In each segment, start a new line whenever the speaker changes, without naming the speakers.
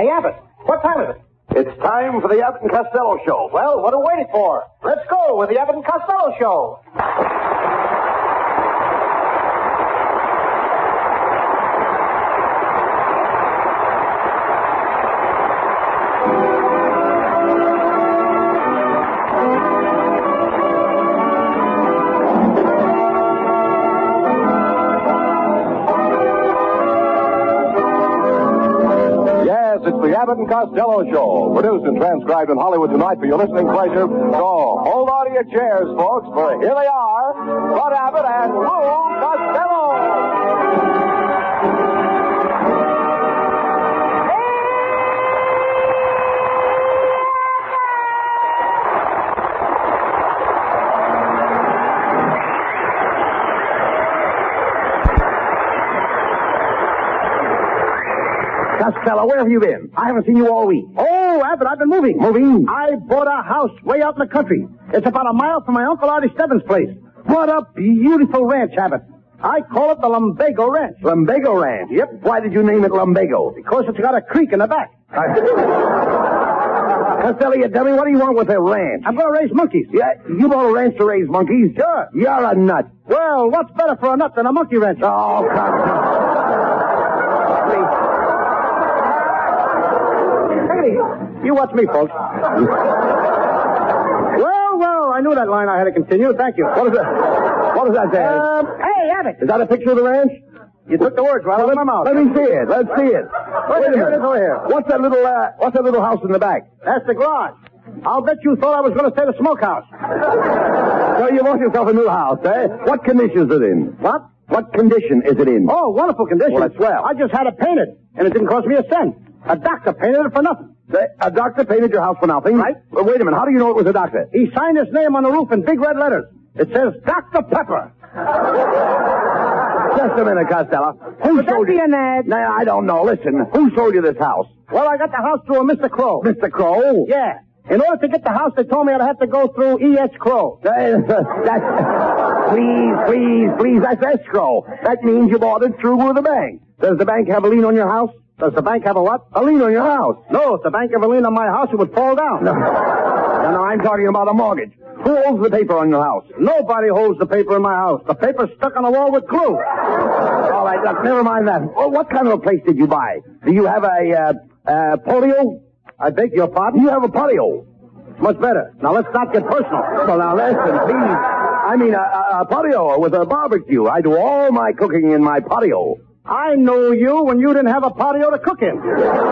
Hey, Abbott, what time is it?
It's time for the Abbott and Costello Show.
Well, what are we waiting for? Let's go with the Abbott and Costello Show.
It's the Abbott and Costello Show, produced and transcribed in Hollywood tonight for your listening pleasure. So hold on to your chairs, folks, for here they are, Bud Abbott and Lou Costello.
Costello, where have you been? I haven't seen you all week.
Oh, Abbott, I've been moving.
Moving?
I bought a house way out in the country. It's about a mile from my Uncle Artie Stebbins' place. What a beautiful ranch, Abbott. I call it the Lumbago Ranch.
Lumbago Ranch?
Yep.
Why did you name it Lumbago?
Because it's got a creek in the back.
Costello, you tell me, what do you want with a ranch?
I'm going to raise monkeys.
Yeah, you bought a ranch to raise monkeys?
Sure.
You're a nut.
Well, what's better for a nut than a monkey ranch?
Oh, Costello.
You watch me, folks. Well, I knew that line I had to continue. Thank you.
What is that? What does that say?
Hey, Abbott.
Is that a picture of the ranch?
You took the words right out of my mouth.
Let me see it. Let's see it.
Wait a minute. Over here.
What's that little house in the back?
That's the garage. I'll bet you thought I was going to say the smokehouse.
So you bought yourself a new house, eh? What condition is it in?
What?
What condition is it in?
Oh, wonderful condition.
Well, that's swell.
I just had it painted, and it didn't cost me a cent. A doctor painted it for nothing.
A doctor painted your house for nothing?
Right.
Well, wait a minute. How do you know it was a doctor?
He signed his name on the roof in big red letters. It says Dr. Pepper.
Just a minute, Costello. Who sold you?
an ad?
No, I don't know. Listen, who sold you this house?
Well, I got the house through a Mr. Crow.
Mr. Crow?
Yeah. In order to get the house, they told me I'd have to go through E.H. Crow.
Please, that's escrow. That means you bought it through with the bank. Does the bank have a lien on your house?
Does the bank have a what?
A lien on your house.
No, if the bank ever leaned on my house, it would fall down.
No, I'm talking about a mortgage. Who holds the paper on your house?
Nobody holds the paper in my house. The paper's stuck on the wall with glue.
All right, look, never mind that. Well, what kind of a place did you buy? Do you have a patio?
I beg your pardon?
You have a patio.
Much better. Now, let's not get personal.
Well, now, listen, please. I mean, a patio with a barbecue. I do all my cooking in my patio.
I knew you when you didn't have a patio to cook in.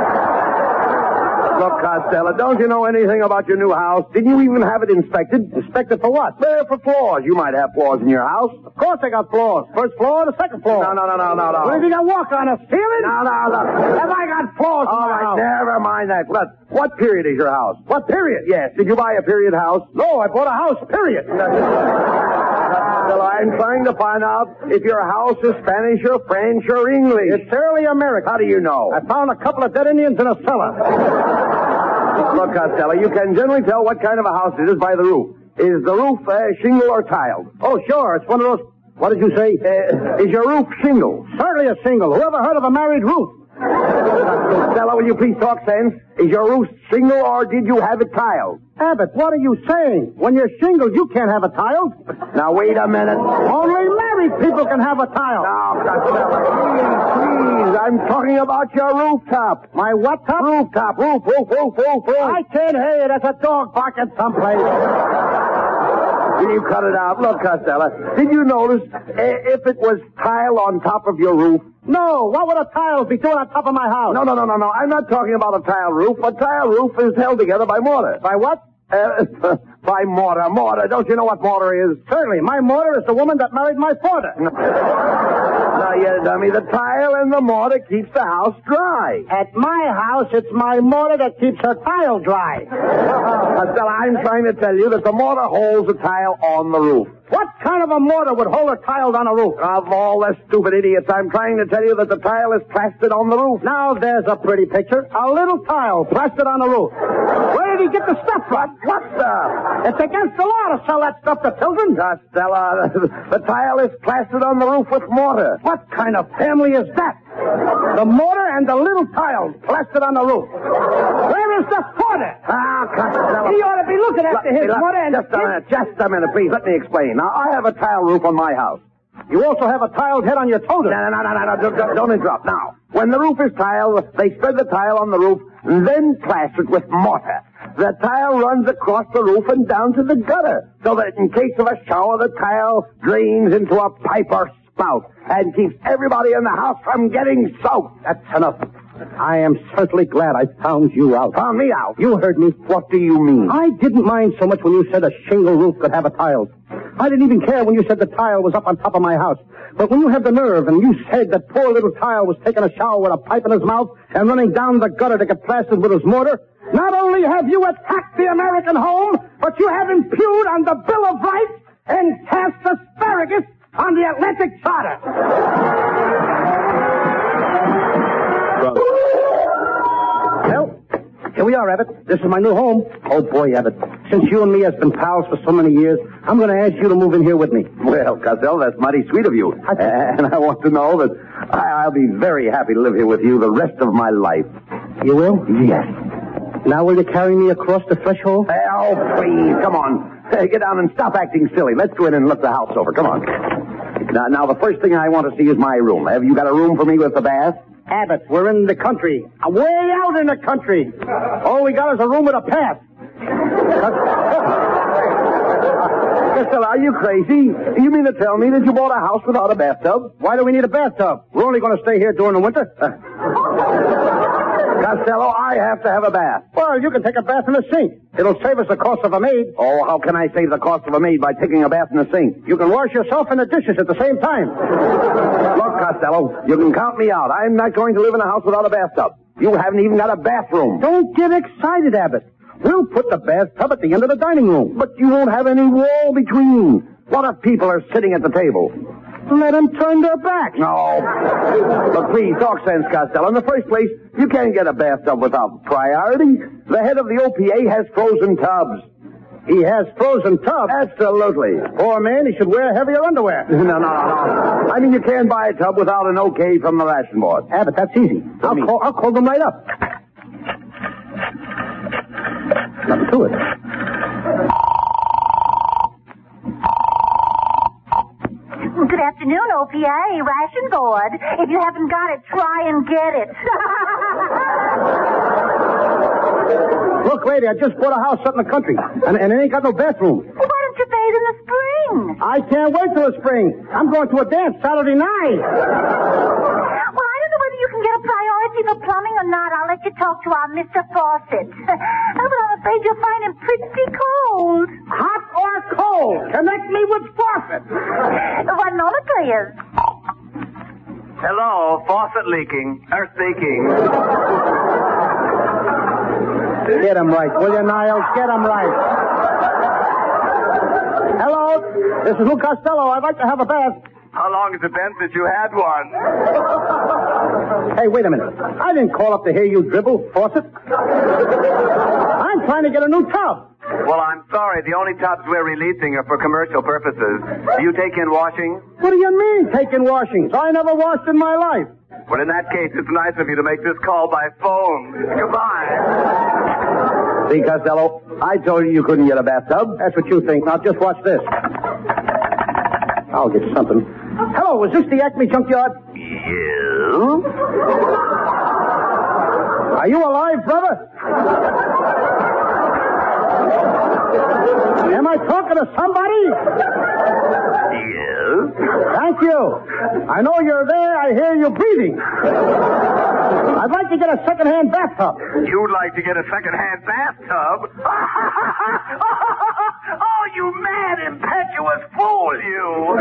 Look, Costello, don't you know anything about your new house? Didn't you even have it inspected?
Inspected for what?
For floors. You might have floors in your house.
Of course I got floors. First floor, the second floor.
No.
What, have you got walk on a ceiling?
No.
Have I got floors in
All
my
right,
house?
never mind that. Look, what period is your house?
What period?
Yes. Did you buy a period house?
No, I bought a house, period.
Well, I'm trying to find out if your house is Spanish or French or English.
It's early American.
How do you know?
I found a couple of dead Indians in a cellar.
Look, Costello, you can generally tell what kind of a house it is by the roof. Is the roof shingle or tiled?
Oh, sure. It's one of those... What did you say?
Is your roof shingle?
Certainly a single. Whoever heard of a married roof?
Costello, will you please talk sense? Is your roof shingle or did you have it tiled?
Abbott, what are you saying? When you're shingled, you can't have a tile.
Now, wait a minute.
Only married people can have a tile.
Now, Costello, please. I'm talking about your rooftop.
My what top?
Rooftop. Roof.
I can't hear you. There's a dog barking someplace.
Will you cut it out? Look, Costello, did you notice if it was tile on top of your roof?
No. What would a tile be doing on top of my house?
No. I'm not talking about a tile roof. A tile roof is held together by mortar.
By what?
By mortar. Mortar. Don't you know what mortar is?
Certainly. My mortar is the woman that married my father.
Now, you dummy, the tile and the mortar keeps the house dry.
At my house, it's my mortar that keeps her tile dry.
Costello, I'm trying to tell you that the mortar holds the tile on the roof.
What kind of a mortar would hold a tile on a roof?
Of all the stupid idiots, I'm trying to tell you that the tile is plastered on the roof.
Now there's a pretty picture. A little tile plastered on the roof. Where did he get the stuff from?
What stuff?
It's against the law to sell that stuff to children.
Costello, the tile is plastered on the roof with mortar.
What kind of family is that? The motor and the little tiles plastered on the roof. Where is the porter?
Costello.
He ought to be looking after his motor and...
Just a minute, please. Let me explain. Now, I have a tile roof on my house.
You also have a tiled head on your totem.
No. Don't interrupt. Now, when the roof is tiled, they spread the tile on the roof and then plaster it with mortar. The tile runs across the roof and down to the gutter, so that in case of a shower, the tile drains into a pipe or spout and keeps everybody in the house from getting soaked.
That's enough. I am certainly glad I found you out.
Found me out?
You heard me.
What do you mean?
I didn't mind so much when you said a shingle roof could have a tile. I didn't even care when you said the tile was up on top of my house. But when you had the nerve and you said that poor little tile was taking a shower with a pipe in his mouth and running down the gutter to get plastered with his mortar, not only have you attacked the American home, but you have impugned on the Bill of Rights and cast asparagus on the Atlantic Charter. Well, here we are, Abbott. This is my new home. Oh, boy, Abbott. Since you and me has been pals for so many years, I'm going to ask you to move in here with me.
Well, Costello, that's mighty sweet of you. And I want to know that I'll be very happy to live here with you the rest of my life.
You will?
Yes.
Now will you carry me across the threshold?
Oh, please, come on. Get down and stop acting silly. Let's go in and look the house over. Come on. Now, the first thing I want to see is my room. Have you got a room for me with a bath?
Abbott, we're in the country. Way out in the country. All we got is a room with a path.
Costello, are you crazy? Do you mean to tell me that you bought a house without a bathtub?
Why do we need a bathtub? We're only going to stay here during the winter.
Costello, I have to have a bath.
Well, you can take a bath in the sink. It'll save us the cost of a maid.
Oh, how can I save the cost of a maid by taking a bath in the sink?
You can wash yourself and the dishes at the same time.
Look, Costello, you can count me out. I'm not going to live in a house without a bathtub. You haven't even got a bathroom.
Don't get excited, Abbott. We'll put the bathtub at the end of the dining room.
But you won't have any wall between. What if people are sitting at the table?
Let them turn their backs.
No. But please, talk sense, Costello. In the first place, you can't get a bathtub without priority. The head of the OPA has frozen tubs.
He has frozen tubs?
Absolutely.
Poor man, he should wear heavier underwear.
No. I mean, you can't buy a tub without an okay from the ration board.
Abbott, that's easy. I'll call them right up. Nothing to it.
Good afternoon, OPA, ration board. If you haven't got it, try and get it.
Look, lady, I just bought a house up in the country, and it ain't got no bathroom.
Well, why don't you bathe in the spring?
I can't wait till the spring. I'm going to a dance Saturday night.
Well, I don't know whether you can get a priority for plumbing or not. I'll let you talk to our Mr. Fawcett. But I'm afraid you'll find him pretty cold.
Hot or cold? Connect me with Fawcett.
1 moment, please.
Hello, faucet leaking. Earth leaking.
Get him right, will you, Niles? Get him right. Hello, this is Lou Costello. I'd like to have a bath.
How long has it been since you had one?
Hey, wait a minute. I didn't call up to hear you dribble, Fawcett. I'm trying to get a new tub.
Well, I'm sorry. The only tubs we're releasing are for commercial purposes. Do you take in washing?
What do you mean, taking washings? I never washed in my life.
Well, in that case, it's nice of you to make this call by phone. Goodbye.
See, Costello, I told you couldn't get a bathtub.
That's what you think. Now, just watch this. I'll get something. Hello, is this the Acme Junkyard?
You?
Are you alive, brother? Am I talking to somebody?
Yes.
Thank you. I know you're there. I hear you breathing. I'd like to get a second-hand bathtub.
You'd like to get a second-hand bathtub? Oh, you mad, impetuous fool, you!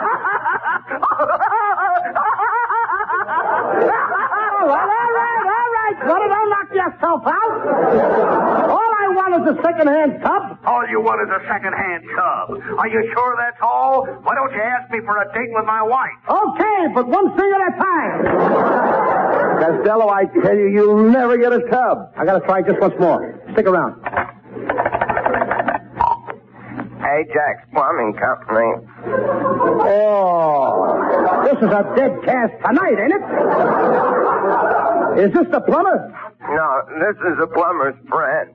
All right. Brother, don't knock yourself out. All I want is a second-hand tub.
All you want is a second-hand tub. Are you sure that's all? Why don't you ask me for a date with my wife?
Okay, but one thing at a time.
Costello, I tell you, you'll never get a tub.
I gotta try just once more. Stick around.
Ajax Plumbing Company.
Oh, this is a dead cast tonight, ain't it? Is this the plumber?
No, this is a plumber's friend.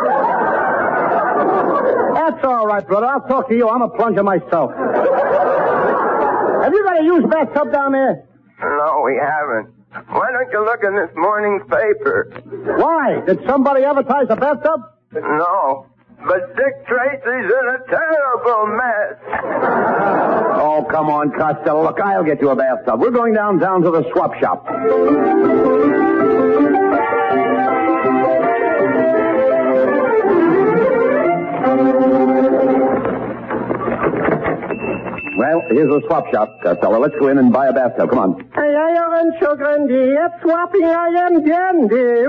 That's all right, brother. I'll talk to you. I'm a plunger myself. Have you got a used bathtub down there?
No, we haven't. Why don't you look in this morning's paper?
Why? Did somebody advertise a bathtub?
No, but Dick Tracy's in a terrible mess.
Oh, come on, Costello. Look, I'll get you a bathtub. We're going downtown to the swap shop. Well, here's the swap shop, Costello. Let's go in and buy a bathtub. Come on.
Ay, Rancho Grande. At swapping I am dandy.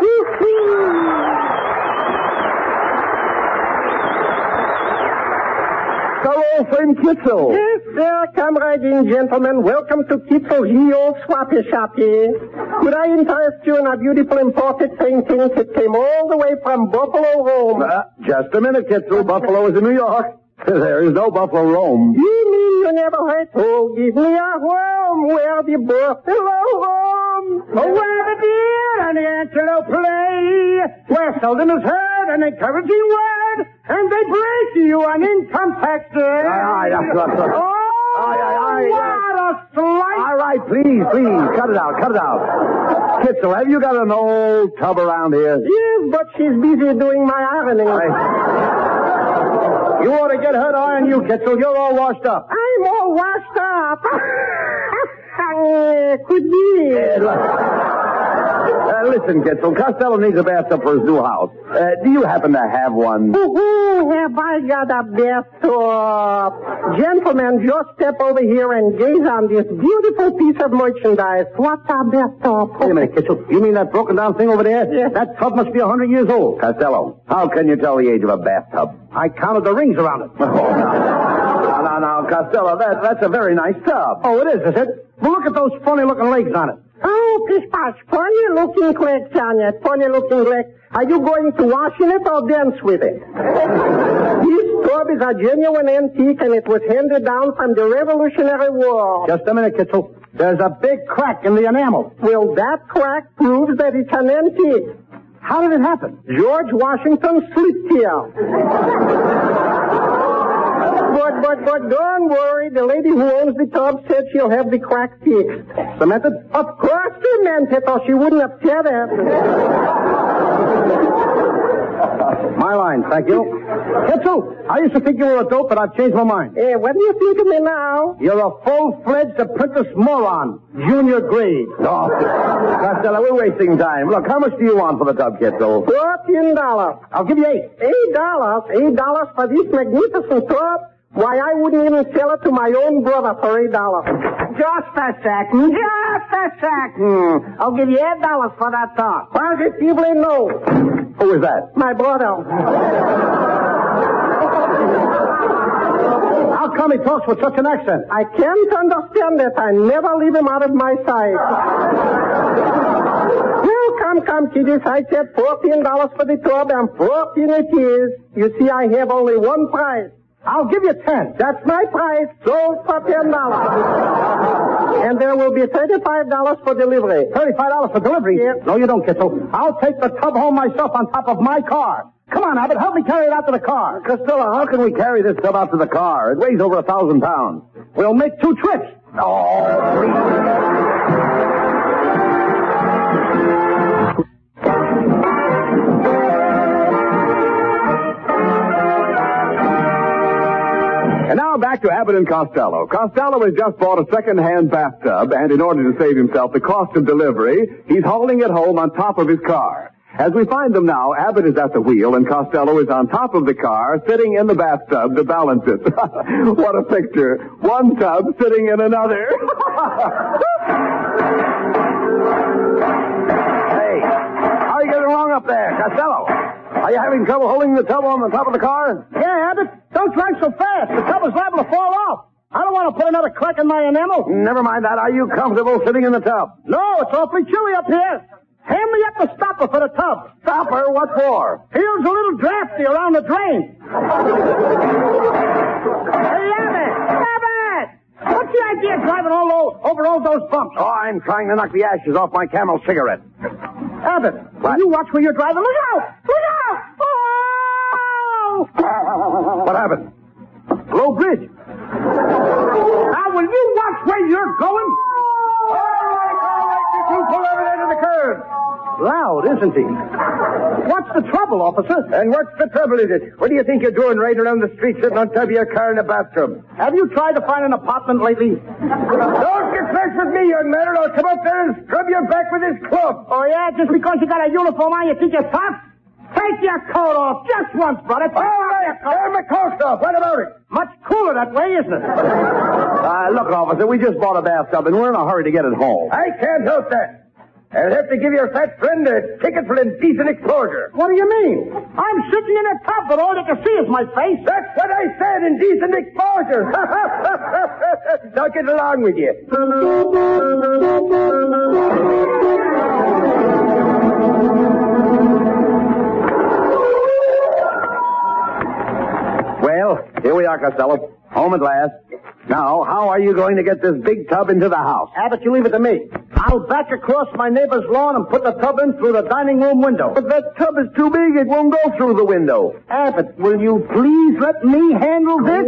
Hello, friend Kitzel.
Yes, sir. Come right in, gentlemen. Welcome to Kitzel's ye old swappy shop here. Could I interest you in a beautiful imported painting that came all the way from Buffalo, Rome?
Just a minute, Kitzel. Buffalo is in New York. There is no Buffalo, Rome.
You mean you never heard? Oh, give me a home where the buffalo roam. Oh, where the deer and the antelope play. Where seldom is heard an encouraging word. And they break you an income tax day.
What
a slight.
All right, please. Cut it out. Kitzel, have you got an old tub around here?
Yes, but she's busy doing my ironing. You ought to get her to iron you, Kitzel. You're all washed up. I'm all washed up. Could be.
Listen, Kitzel, Costello needs a bathtub for his new house. Do you happen to have one?
Have I got a bathtub? Gentlemen, just step over here and gaze on this beautiful piece of merchandise. What's a bathtub? Wait a minute, Kitzel. You mean that broken down thing over there? Yes. That tub must be 100 years old.
Costello, how can you tell the age of a bathtub?
I counted the rings around it.
No, Costello, that's a very nice tub.
Oh, it is it? Well, look at those funny-looking legs on it. Oh, Pish-Posh, funny-looking legs on it. Funny-looking legs. Are you going to wash in it or dance with it? This tub is a genuine antique, and it was handed down from the Revolutionary War. Just a minute, Kitzel. There's a big crack in the enamel. Well, that crack proves that it's an antique. How did it happen? George Washington slipped here. But don't worry. The lady who owns the tub said she'll have the crack fixed. Cemented? Of course cemented, or she wouldn't have said it. My line, thank you. Kitzel, I used to think you were a dope, but I've changed my mind. What do you think of me now? You're a full-fledged apprentice moron. Junior grade.
Oh, Costello, we're wasting time. Look, how much do you want for the tub, Kitzel?
$14. I'll give you $8. $8 for this magnificent tub? Why, I wouldn't even sell it to my own brother for $8. Just a second. I'll give you $8 for that tub. Positively no.
Who is that?
My brother. How come he talks with such an accent? I can't understand it. I never leave him out of my sight. Well, come, kiddies. I said $14 for the tub, and 14 it is. You see, I have only one price. I'll give you 10. That's my price. Sold for $10. And there will be $35 for delivery. $35 for delivery? Yes. No, you don't, Kitzel. I'll take the tub home myself on top of my car. Come on, Abbott. Help me carry it out to the car.
Costello, how can we carry this tub out to the car? It weighs over 1,000 pounds.
We'll make 2 trips.
Oh,
And now back to Abbott and Costello. Costello has just bought a second-hand bathtub, and in order to save himself the cost of delivery, he's hauling it home on top of his car. As we find them now, Abbott is at the wheel, and Costello is on top of the car, sitting in the bathtub to balance it. What a picture. One tub sitting in another.
Hey, how are you getting along up there, Costello? Are you having trouble holding the tub on the top of the car?
Yeah, Abbott. Don't drive so fast. The tub is liable to fall off. I don't want to put another crack in my enamel.
Never mind that. Are you comfortable sitting in the tub?
No, it's awfully chilly up here. Hand me up the stopper for the tub.
Stopper? What for?
Feels a little drafty around the drain. Hey, Abbott! What's the idea of driving over all those bumps?
Oh, I'm trying to knock the ashes off my Camel cigarette.
Abbott, will you watch where you're driving? Look out! Look out! Oh!
What happened?
Low bridge. Now, will you watch where you're going?
You pull everything to the curb.
Loud, isn't he? What's the trouble, officer?
And what's the trouble, is it? What do you think you're doing riding around the street sitting on top of your car in a bathtub?
Have you tried to find an apartment lately?
Don't get fresh with me, young man, or I'll come up there and scrub your back with this club.
Oh, yeah? Just because you got a uniform on, you think you're tough? Take your coat off just once, brother.
All right, tear my coat off. What about it?
Much cooler that way, isn't it?
Look, officer, we just bought a bathtub, and we're in a hurry to get it home. I can't help that. I'll have to give your fat friend a ticket for indecent exposure.
What do you mean? I'm sitting in a tub, but all you can see is my face.
That's what I said, indecent exposure. Now get along with you. Well, here we are, Costello. Home at last. Now, how are you going to get this big tub into the house?
Abbott, you leave it to me. I'll back across my neighbor's lawn and put the tub in through the dining room window.
But that tub is too big. It won't go through the window.
Abbott, will you please let me handle this?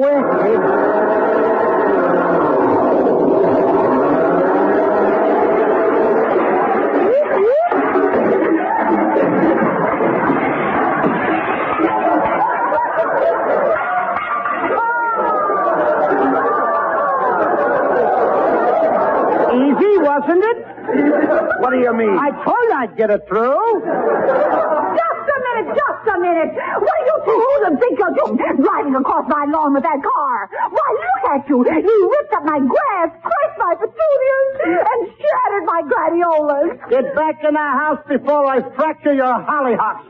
Wasn't it?
What do you mean?
I told you I'd get it through.
Just a minute. What do you two think you're doing? Driving across my lawn with that car. Why, look at you. You ripped up my grass, crushed my petunias, and shattered my gladiolas.
Get back in the house before I fracture your hollyhocks.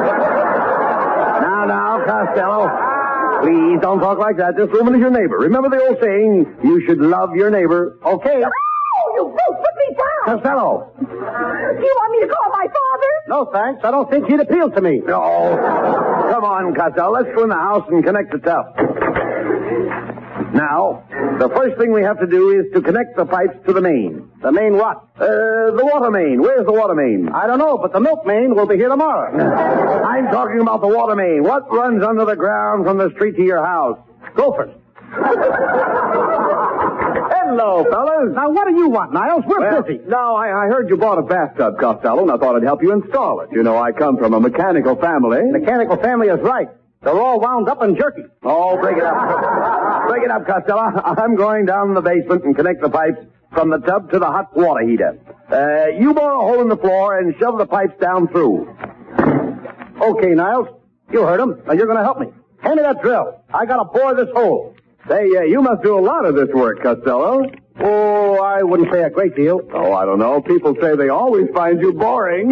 Now, Costello. Please don't talk like that. This woman is your neighbor. Remember the old saying, you should love your neighbor.
Okay.
You brute, put me down.
Costello.
Do you want me to call my father?
No, thanks. I don't think he'd appeal to me.
No. Come on, Costello. Let's go in the house and connect the tub. Now, the first thing we have to do is to connect the pipes to the main.
The main what?
The water main. Where's the water main?
I don't know, but the milk main will be here tomorrow.
I'm talking about the water main. What runs under the ground from the street to your house?
Gophers.
Hello, fellas.
Now, what do you want, Niles? We're busy.
No, I heard you bought a bathtub, Costello, and I thought I'd help you install it. You know, I come from a mechanical family.
Mechanical family is right. They're all wound up and jerky.
Oh, break it up. Break it up, Costello. I'm going down in the basement and connect the pipes from the tub to the hot water heater. You bore a hole in the floor and shove the pipes down through.
Okay, Niles. You heard him. Now you're going to help me. Hand me that drill. I got to bore this hole.
Say, you must do a lot of this work, Costello.
Oh, I wouldn't say a great deal.
Oh, I don't know. People say they always find you boring.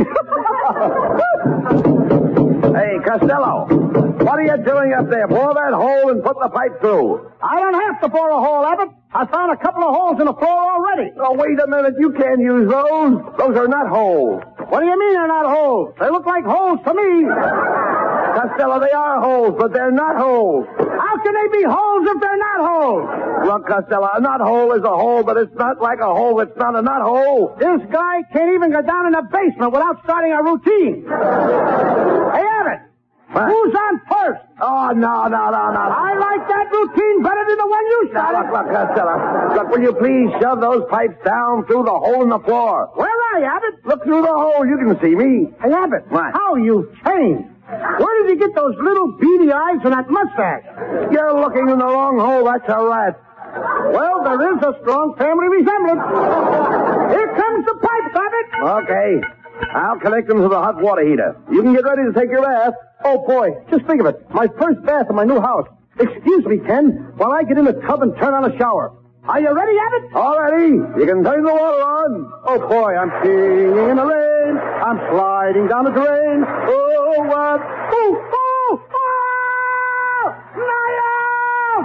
Hey, Costello, what are you doing up there? Bore that hole and put the pipe through.
I don't have to bore a hole, Abbott. I found a couple of holes in the floor already.
Oh, wait a minute. You can't use those. Those are not holes.
What do you mean they're not holes? They look like holes to me.
Costello, they are holes, but they're not holes.
How can they be holes if they're not holes?
Look, Costello, a knot hole is a hole, but it's not like a hole that's not a knot hole.
This guy can't even go down in the basement without starting a routine. Hey, Abbott,
what?
Who's on first?
Oh, no.
I like that routine better than the one you started.
Look, Costello. Look, will you please shove those pipes down through the hole in the floor?
Where are you, Abbott?
Look through the hole. You can see me.
Hey, Abbott,
What?
how you've changed. Where did you get those little beady eyes and that mustache?
You're looking in the wrong hole. That's a rat.
Well, there is a strong family resemblance. Here comes the pipes, Abbott.
Okay. I'll connect them to the hot water heater. You can get ready to take your bath.
Oh, boy, just think of it. My first bath in my new house. Excuse me, Ken, while I get in the tub and turn on the shower. Are you ready, Abbott?
All ready. You can turn the water on.
Oh, boy, I'm singing in the rain. I'm sliding down the drain. Oh, what? Oh! Niall!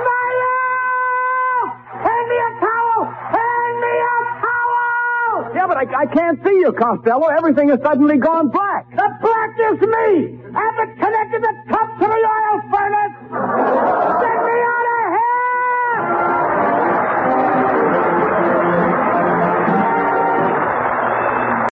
Hand me a towel! Yeah, but
I can't see you, Costello. Everything has suddenly gone black.
The black is me! Abbott connected the top to the oil furnace!